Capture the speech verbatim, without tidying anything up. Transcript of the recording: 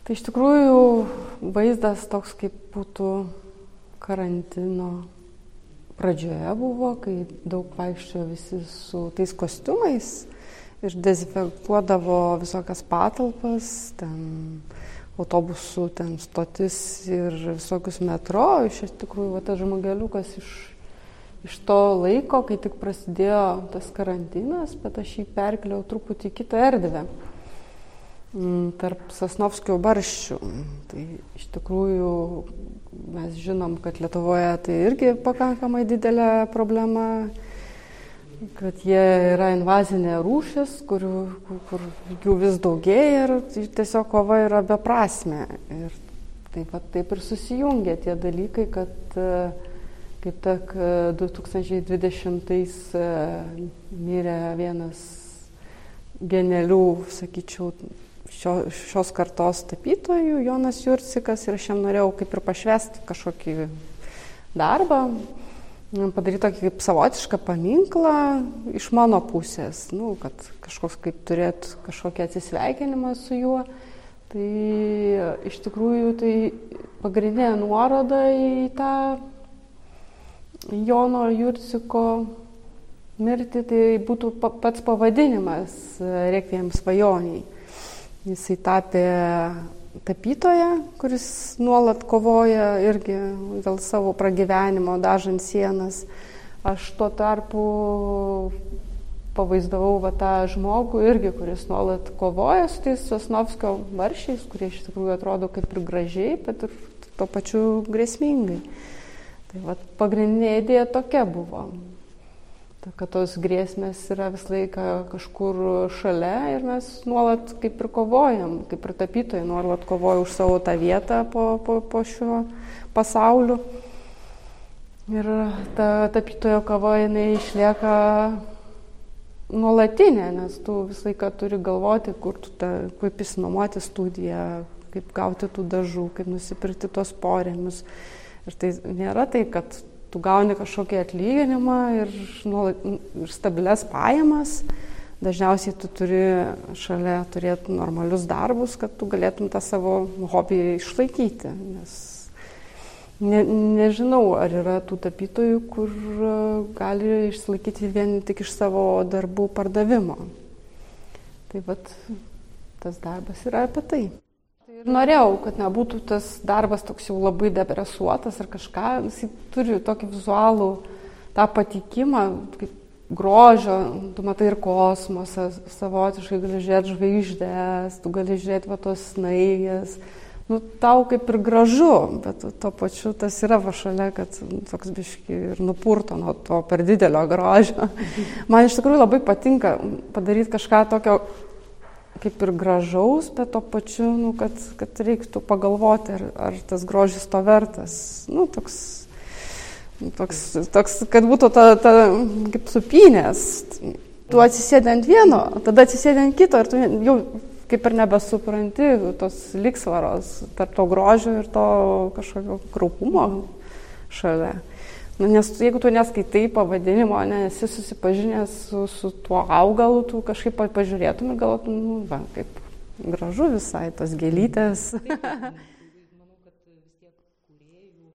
Tai iš tikrųjų vaizdas toks, kaip būtų karantino pradžioje buvo, kai daug vaikščiojo visi su tais kostiumais ir dezinfekuodavo visokias patalpas, ten autobusų, ten stotis ir visokius metro. Iš tikrųjų, va, tas žmogeliukas iš, iš to laiko, kai tik prasidėjo tas karantinas, bet aš jį perkeliau truputį į kitą erdvę. Tarp Sosnovskio barščių. Tai iš tikrųjų mes žinom, kad Lietuvoje tai irgi pakankamai didelė problema, kad jie yra invazinė rūšis, kur, kur jų vis daugėja ir tiesiog kova yra beprasmė. Ir taip, taip ir susijungia tie dalykai, kad kaip tak du tūkstančiai dvidešimtais mirė vienas genialių, sakyčiau, Šio, šios kartos tapytojų, Jonas Jurcikas, ir aš jam norėjau kaip ir pašvęsti kažkokį darbą, padaryti tokį kaip savotišką paminklą iš mano pusės, nu, kad kažkoks kaip turėt kažkokį atsisveikinimą su juo. Tai iš tikrųjų tai pagrindinė nuoroda į tą Jono Jurciko mirtį, tai būtų pats pavadinimas Rekviem svajoniai. Jisai tapė tapytoją, kuris nuolat kovoja irgi dėl savo pragyvenimo, dažant sienas. Aš tuo tarpu pavaizdavau va, tą žmogų irgi, kuris nuolat kovoja su tais Sosnovskio barščiais, kurie iš tikrųjų atrodo kaip ir gražiai, bet ir tuo pačiu grėsmingai. Tai va, pagrindinė idėja tokia buvo. Kad tos grėsmės yra visą laiką kažkur šalia ir mes nuolat kaip ir kovojam, kaip ir tapytojai nuolat kovoja už savo tą vietą po, po, po šiuo pasauliu. Ir ta tapytojo kova, jinai išlieka nuolatinė, nes tu visą laiką turi galvoti, kur tu ta, kaip išsinuomoti studiją, kaip gauti tų dažų, kaip nusipirkti tos porėmius. Ir tai nėra tai, kad tu gauni kažkokį atlyginimą ir, nuolat, ir stabilias pajamas. Dažniausiai tu turi šalia turėti normalius darbus, kad tu galėtum tą savo hobį išlaikyti. Nes ne, nežinau, ar yra tų tapytojų, kur gali išlaikyti vien tik iš savo darbų pardavimo. Tai vat tas darbas yra apie tai. Ir norėjau, kad nebūtų tas darbas toks jau labai depresuotas ar kažką, jis turi tokį vizualų tą patikimą, kaip grožio, tu matai ir kosmosą, savotiškai gali žiūrėti žvaigždės, tu gali žiūrėti va tos snaigės, nu tau kaip ir gražu, bet tuo pačiu tas yra va šalia, kad toks biški ir nupurto nuo to per didelio grožio. Man iš tikrųjų labai patinka padaryti kažką tokio kaip ir gražaus, bet to pačiu, nu, kad, kad reiktų pagalvoti, ar, ar tas grožis to vertas. Nu, toks, toks, toks kad būtų ta, ta kaip supynės. Tu atsisėdi ant vieno, tada atsisėdi ant kito ir tu jau kaip ir nebesupranti tos lygsvaros tarp to grožio ir to kažkokio kraupumo šalia. Nu, nes jeigu tu neskaitai pavadinimo, nesi susipažinęs su, su tuo augalu, tu kažkaip pažiūrėtum ir galvotum, nu, va, kaip gražu visai tos gėlytės.